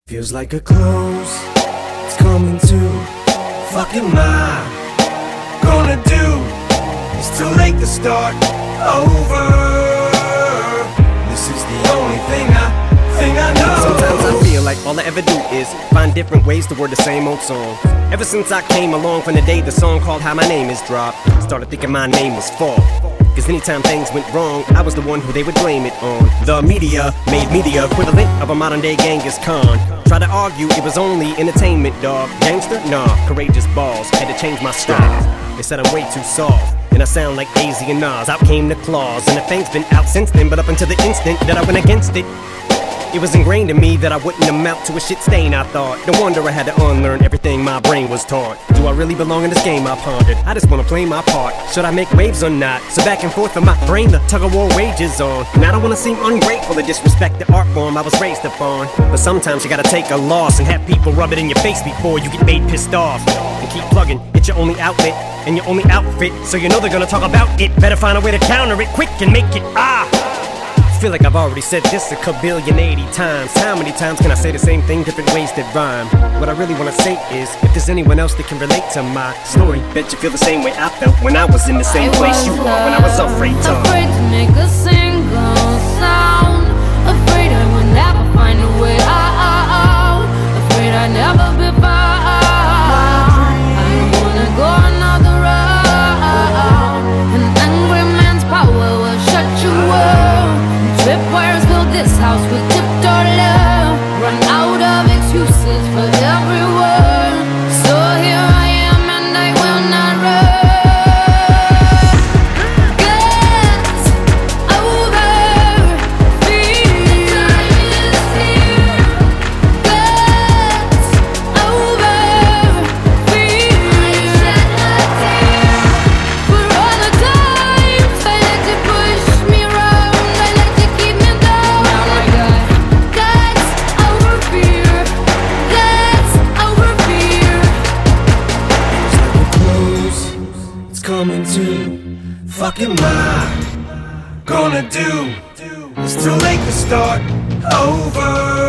Feels like a close, it's coming to. Fuck am I gonna do? It's too late to start over. This is the only thing I know. Sometimes I feel like all I ever do is find different ways to word the same old song. Ever since I came along from the day the song called How My Name Is dropped, started thinking my name was Fall. Cause anytime things went wrong, I was the one who they would blame it on. The media made me the equivalent of a modern day Genghis Khan. Tried to argue it was only entertainment, dog. Gangster? Nah, courageous balls. Had to change my style. They said I'm way too soft, and I sound like AZ and Nas. Out came the claws, and the thing's been out since then. But up until the instant that I went against it, it was ingrained in me that I wouldn't amount to a shit stain, I thought. No wonder I had to unlearn everything my brain was taught. Do I really belong in this game, I pondered? I just wanna play my part. Should I make waves or not? So back and forth in my brain, the tug-of-war wages on. And I don't wanna seem ungrateful or disrespect the art form I was raised upon. But sometimes you gotta take a loss and have people rub it in your face before you get made pissed off. And keep plugging, it's your only outlet and your only outfit, so you know they're gonna talk about it. Better find a way to counter it quick and make it feel like I've already said this a kabillion 80 times. How many times can I say the same thing, different ways that rhyme? What I really wanna say is, if there's anyone else that can relate to my story, bet you feel the same way I felt when I was in the same place you are, when I was afraid to make a single sound. Afraid I would never find a way out. Afraid I'd never be found. I don't wanna go another round. An angry man's power will shut you up. Tripwires fill this house with tiptoe love. Run out of excuses for every word. So here I am and I will not run. Get over fear. The time is here. Get over fear. I shed a tear for all the times I let you push me around. I let you keep me down. Now I got guts over fear. Guts over fear. It's like a close, it's coming to. Fuck am I gonna do? It's too late to start over.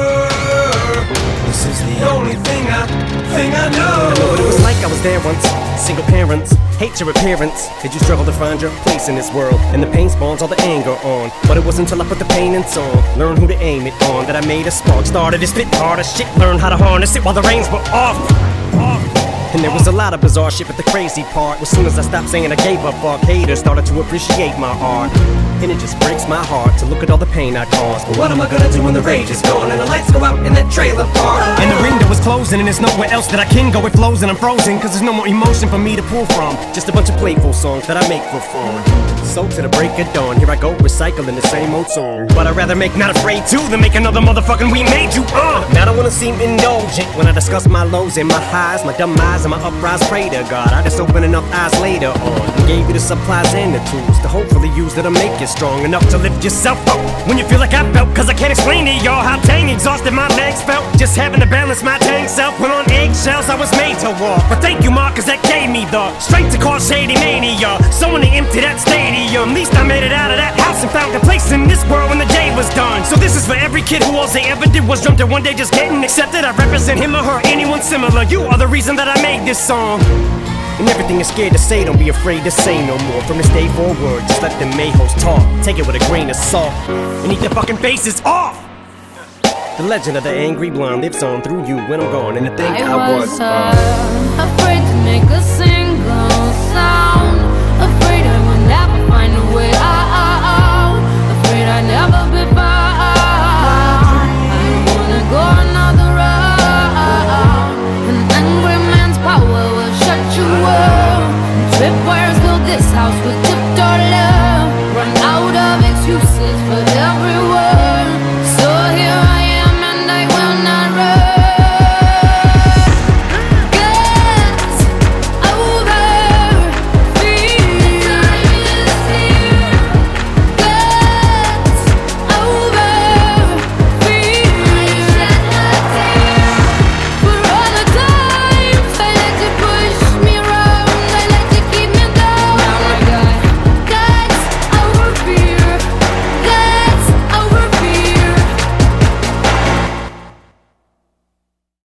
This is the only thing I know. I know what it was like, I was there once. Single parents, hate your appearance. Did you struggle to find your place in this world? And the pain spawns all the anger on. But it wasn't until I put the pain in song, learn who to aim it on, that I made a spark. Started to spit harder shit, learn how to harness it while the reins were off. And there was a lot of bizarre shit, but the crazy part was soon as I stopped saying I gave a fuck, haters started to appreciate my art. And it just breaks my heart to look at all the pain I caused. But what am I gonna do when the rage is gone and the lights go out in that trailer park? And the window is closing and there's nowhere else that I can go. It flows and I'm frozen, cause there's no more emotion for me to pull from. Just a bunch of playful songs that I make for fun. So to the break of dawn, here I go recycling the same old song. But I'd rather make Not Afraid to than make another motherfucking We Made You. Now I don't wanna seem indulgent when I discuss my lows and my highs, my dumb eyes and my uprise. Pray to God I just open enough eyes later on. Gave you the supplies and the tools to hopefully use that to make you strong enough to lift yourself up when you feel like I felt. Cause I can't explain to y'all how dang exhausted my legs felt. Just having to balance my dang self. When on eggshells I was made to walk. But thank you Mark, cause that gave me the strength to cause shady mania. Someone to empty that stadium. Least I made it out of that house and found a place in this world when the day was done. So this is for every kid who all they ever did was dreamt that one day just getting accepted. I represent him or her, anyone similar. You are the reason that I made this song. And everything you're scared to say, don't be afraid to say no more. From this day forward, just let the mayhoes talk. Take it with a grain of salt and eat their fucking faces off. The legend of the angry blonde lives on through you when I'm gone. And to think I was afraid to make a